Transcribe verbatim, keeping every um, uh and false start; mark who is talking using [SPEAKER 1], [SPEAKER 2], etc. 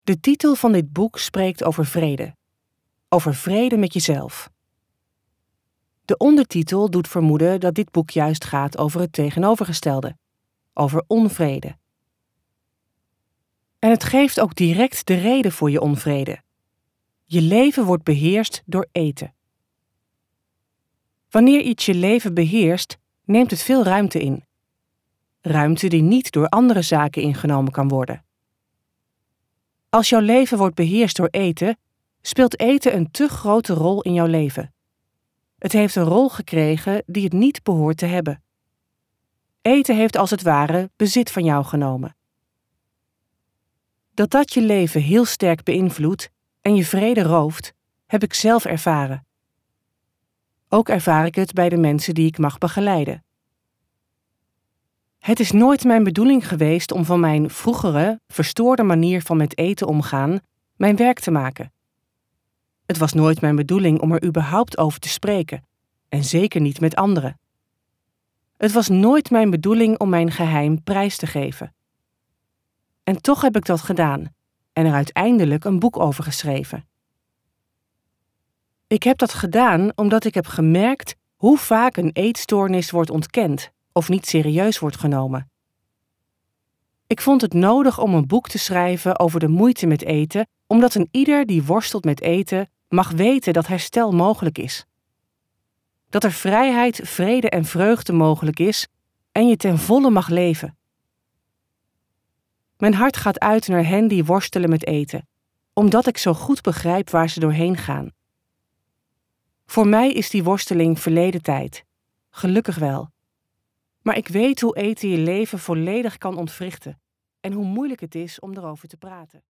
[SPEAKER 1] De titel van dit boek spreekt over vrede. Over vrede met jezelf. De ondertitel doet vermoeden dat dit boek juist gaat over het tegenovergestelde. Over onvrede. En het geeft ook direct de reden voor je onvrede. Je leven wordt beheerst door eten. Wanneer iets je leven beheerst, neemt het veel ruimte in. Ruimte die niet door andere zaken ingenomen kan worden. Als jouw leven wordt beheerst door eten, speelt eten een te grote rol in jouw leven. Het heeft een rol gekregen die het niet behoort te hebben. Eten heeft als het ware bezit van jou genomen. Dat dat je leven heel sterk beïnvloedt en je vrede rooft, heb ik zelf ervaren. Ook ervaar ik het bij de mensen die ik mag begeleiden. Het is nooit mijn bedoeling geweest om van mijn vroegere, verstoorde manier van met eten omgaan mijn werk te maken. Het was nooit mijn bedoeling om er überhaupt over te spreken, en zeker niet met anderen. Het was nooit mijn bedoeling om mijn geheim prijs te geven. En toch heb ik dat gedaan en er uiteindelijk een boek over geschreven. Ik heb dat gedaan omdat ik heb gemerkt hoe vaak een eetstoornis wordt ontkend of niet serieus wordt genomen. Ik vond het nodig om een boek te schrijven over de moeite met eten, omdat een ieder die worstelt met eten mag weten dat herstel mogelijk is. Dat er vrijheid, vrede en vreugde mogelijk is en je ten volle mag leven. Mijn hart gaat uit naar hen die worstelen met eten, omdat ik zo goed begrijp waar ze doorheen gaan. Voor mij is die worsteling verleden tijd, gelukkig wel. Maar ik weet hoe eten je leven volledig kan ontwrichten en hoe moeilijk het is om erover te praten.